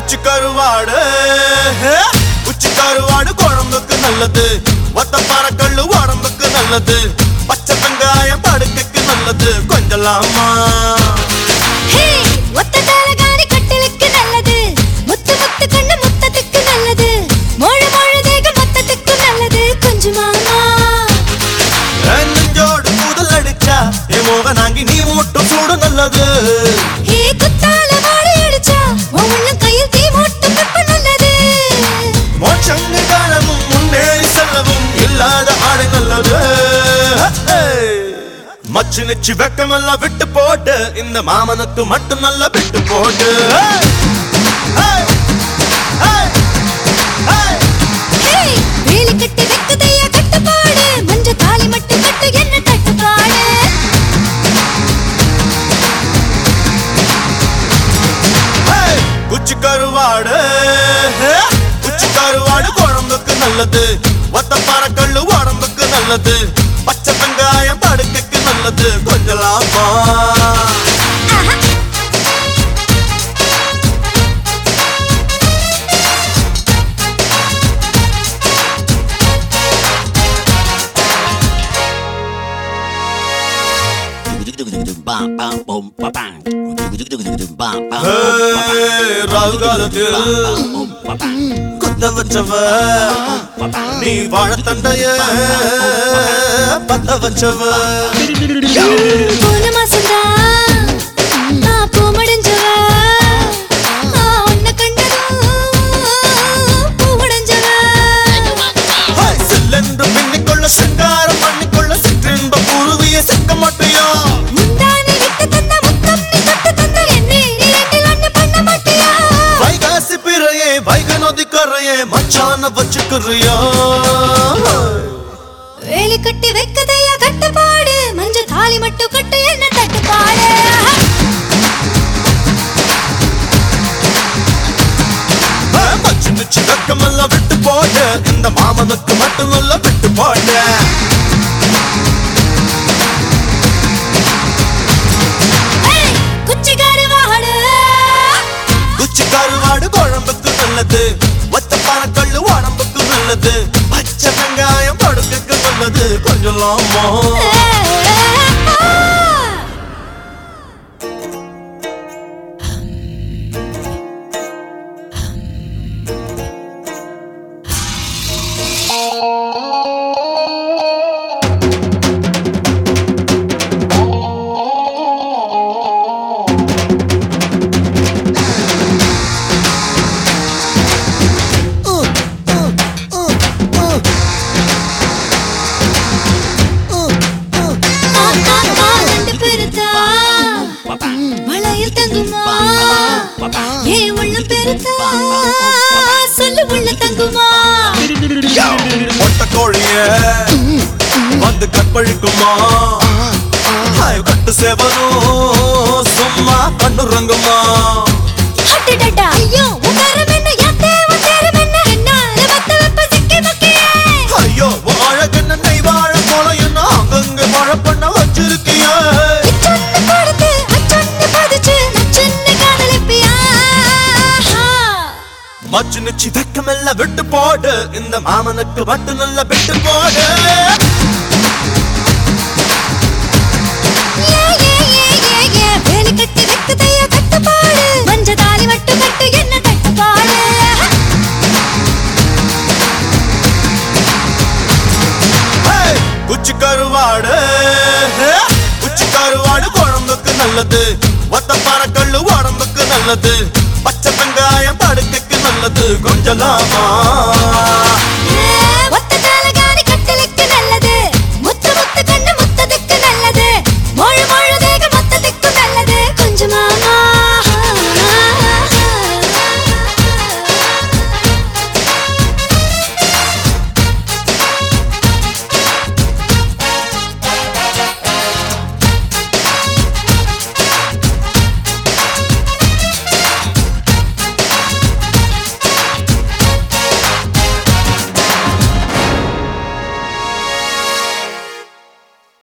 குச்சி கருவாடு குச்சி கருவாடு குழம்புக்கு நல்லது, ஒத்த பறக்கல்லு உடம்புக்கு நல்லது, பச்சை வெங்காயம் படுக்கைக்கு நல்லது. கொஞ்சலாமா ஒத்த தலகாணி கட்டிலுக்கு நல்லது, முத்து முத்து கண்ணு முத்தத்துக்கு நல்லது, மொழு மொழு தேகம் மொத்தத்துக்கு நல்லது. கொஞ்சமாமா நெஞ்சோடு கூதல் அடிச்சா என் மோகனாங்கி நீ மூட்டும் சூடு நல்லது. குத்தால வாழை அடிச்சா உன் கையில் தீ மூட்டும் வெப்ப நல்லது. மோட்சங்கு காலமும் முன்னேறி செல்லவும் இல்லாத ஆடை நல்லது. மச்சு நிச்சு வெக்கமெல்லாம் விட்டு போட்டு இந்த மாமனுக்கு மட்டும் நல்லா விட்டு போட்டு. வேலி கட்டி வெக்குதையா கட்டுப்பாடு, மஞ்ச தாலி மட்டும் கட்டு என்ன தட்டுப்பாடு. குச்சி கருவாடு குச்சி கருவாடு குழம்புக்கு நல்லது, ஒத்த பறக்கல்லு உடம்புக்கு நல்லது, பச்சை வெங்காயம் படுக்கைக்கு நல்லது. கொஞ்சலாமா ராகு காலத்தில் குத்த வச்சவ நீ வாழத்தண்டைய பத்த வச்சவ. போன மாசம்தான் நான் பூ முடிஞ்சவ, உன்னை கண்டதும் பூ முடிஞ்சவ. சில்லென்று பின்னிக்கொள்ள சிங்காரம் பண்ணிக்கொள்ள சிற்றின்ப குருவிய சிக்க மாட்டியா. முந்தானை விட்டு தந்த முத்தம் நீ தொட்டு தந்த என்னை நீ ரெண்டில் ஒண்ணு பண்ண மாட்டியா. வைகாசி பிறையே வைக நதி கரையே மச்சான வச்சுக்கிறியா. வேலி கட்டி வைக்கதையா கட்டுப்பாடு, மஞ்ச தாலி மட்டும் கட்டு என்ன தட்டுப்பாடு. மச்சு நிச்சு வெக்கமெல்லாம் விட்டு போட்டு இந்த மாமனுக்கு மட்டும் நல்லா விட்டு போட்டு. குச்சி கருவாடு குச்சி கருவாடு குழம்புக்கு நல்லது, ஒத்த பறக்கல்லு உடம்புக்கு நல்லது, பச்சை வெங்காயம் படுக்கைக்கு நல்லது. கொஞ்சலாமா மலையில் தங்குமா ஏ உள்ள பெருத்தா சொல்லு உள்ள தங்குமா. ஒட்ட கோழிய வந்து கற்பழிக்குமா, கட்டு சேவனும் சும்மா கண்ணுறங்குமா. அடடடா ஐயோ உங்கரம் என்ன யாத்தே வந்தேரம் என்ன என்னால வத்த வெப்ப சிக்கி மக்கியே. ஐயோ அழகென்ன நெய் வாழ போல என்ன அங்கங்க மழை பண்ண வச்சிருக்கிய. இச்சொன்னு கொடுத்து அச்சொன்னு பதிச்சு நச்சொன்னு காதலிப்பியா. மச்சு நிச்சு வெக்கமெல்லாம் விட்டு போடு இந்த மாமனுக்கு மட்டும் நல்லா விட்டு போடு. வேலி கட்டி வெக்குதையா கட்டுப்பாடு, மஞ்ச தாலி மட்டும் கட்டு என்ன தட்டுப்பாடு. குச்சி கருவாடு குச்சி கருவாடு குழம்புக்கு நல்லது, ஒத்த பறக்கல்லு உடம்புக்கு நல்லது, பச்சை வெங்காயம் படுக்கைக்கு நல்லது. கொஞ்சலாமா